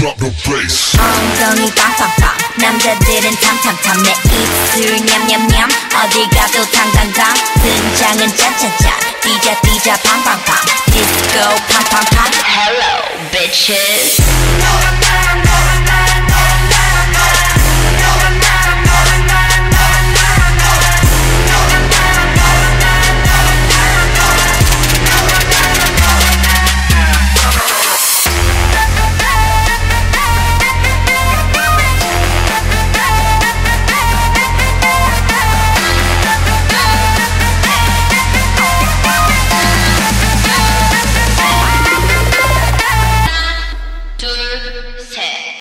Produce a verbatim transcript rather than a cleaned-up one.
drop the bass. 엉덩이 빵빵빵 남자들은 탐탐탐 내 입술 냠냠냠 어디 가도 당당당 등장은 짠짠짠 뛰자 뛰자 팡팡팡 디스코 팡팡팡 Hello bitches.